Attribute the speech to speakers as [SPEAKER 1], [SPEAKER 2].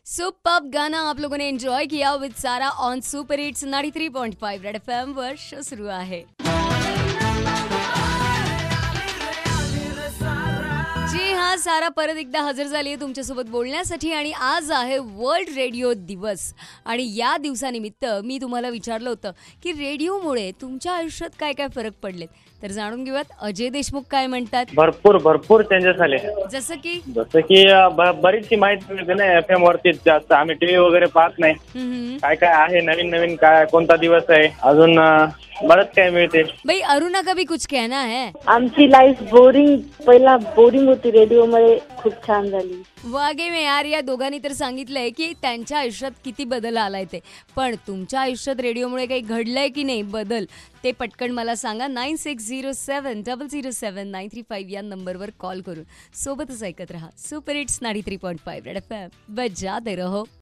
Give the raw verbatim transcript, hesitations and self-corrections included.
[SPEAKER 1] Superb गाना आप लोगों ने एंजॉय किया with Sara on super hits ninety three point five red FM वर शो सुरू आहे. जी हा, सारा परत एकदा हजर झाली आहे तुमच्यासोबत बोलण्यासाठी आणि आज आहे वर्ल्ड रेडिओ दिवस. आणि या दिवसानिमित्त मी तुम्हाला विचारलं होतं की रेडिओमुळे तुमच्या आयुष्यात काय काय फरक पडलेत, तर जाणून घेऊयात अजय देशमुख काय म्हणतात.
[SPEAKER 2] भरपूर भरपूर चेंजेस झाले.
[SPEAKER 1] जसं की
[SPEAKER 2] जसं की अ, ब- बरीचशी माहिती मिळते ना एफ एम वरती. जास्त आम्ही टीव्ही वगैरे पाहत नाही.
[SPEAKER 1] हम्म.
[SPEAKER 2] काय काय आहे नवीन नवीन, काय कोणता दिवस आहे, अजून अ, बरंच काय मिळते.
[SPEAKER 1] भाई अरुणा का भी कुछ कहना है.
[SPEAKER 3] आमची लाईफ बोरिंग पहिला बोरिंग होती, रेडिओमुळे खूप छान झाली.
[SPEAKER 1] वागे में यार, या दोघांनी तर सांगितलंय की त्यांच्या आयुष्यात किती बदल आलाय ते. पण तुमच्या आयुष्यात रेडिओमुळे काही घडलंय की नाही बदल, ते पटकन मला सांगा. Nine six zero seven double zero seven nine three five या नंबरवर कॉल करून सोबतच ऐकत रहा super hits ninety three point five red FM. बजाते रहो.